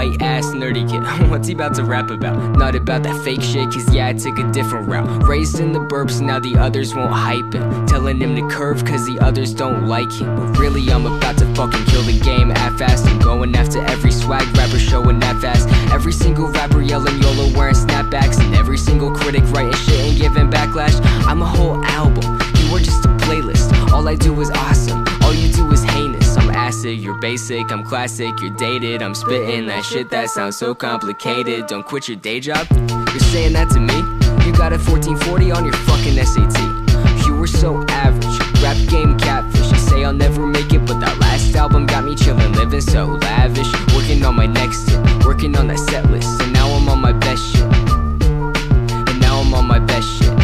white ass nerdy kid. What's he about to rap about? Not about that fake shit, cause yeah, I took a different route. Raised in the burbs, now the others won't hype him. Telling him to curve cause the others don't like him. But really I'm about to fucking kill the game half-assed. I'm going after every swag rapper showing that fast. Every single rapper yelling YOLO wearing snapbacks. And every single critic writing shit and giving backlash. I'm a whole album, you are just a playlist. All I do is awesome, all you do is heinous. I'm acid, you're basic, I'm classic, you're dated. I'm spitting that shit that sounds so complicated. Don't quit your day job, you're saying that to me? You got a 1440 on your fucking SAT. You were so average, rap game catfish. You say I'll never make it, but that last album got me chillin', living so lavish. Working on my next hit, working on that set list. And now I'm on my best shit, and now I'm on my best shit.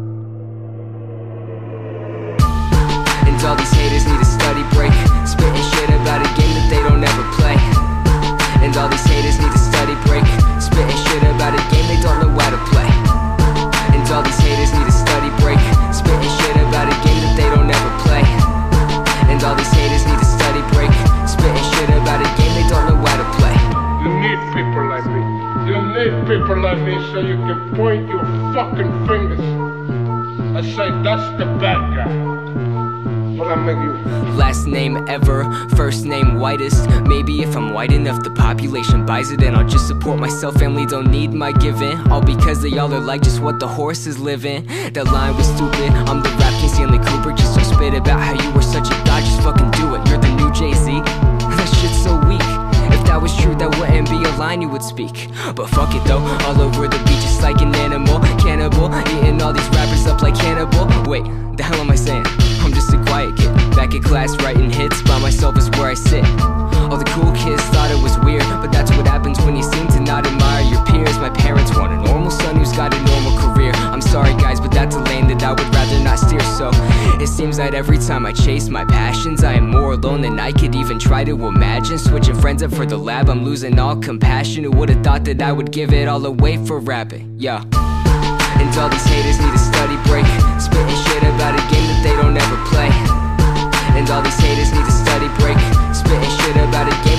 And all these haters need a study break, spitting shit about a game that they don't ever play. And all these haters need a study break, spitting shit about a game they don't know how to play. And all these haters need a study break, spitting shit about a game that they don't ever play. And all these haters need a study break, spitting shit about a game they don't know how to play. You need people like me. You need people like me so you can point your fucking fingers and say that's the bad guy. What I make you? Last name ever, first name whitest. Maybe if I'm white enough the population buys it, and I'll just support myself, family don't need my giving. All because they all are like just what the horse is living. That line was stupid, I'm the rap king Stanley Kubrick. Just don't spit about how you were such a god, just fucking do it. You're the new Jay-Z, that shit's so weak. If that was true, that wouldn't be a line you would speak. But fuck it though, all over the beach just like an animal. Cannibal, eating all these rappers up like Hannibal. Wait, the hell am I saying? I'm just a quiet kid, back at class writing hits. By myself is where I sit. All the cool kids thought it was weird, but that's what happens when you seem to not admire your peers. My parents want a normal son who's got a normal career. I'm sorry guys, but that's a lane that I would rather not steer. So it seems that every time I chase my passions, I am more alone than I could even try to imagine. Switching friends up for the lab, I'm losing all compassion. Who would've thought that I would give it all away for rapping? Yeah. And all these haters need a study break, spitting shit about a game that they don't ever play. And all these haters need a study break, spitting shit about a game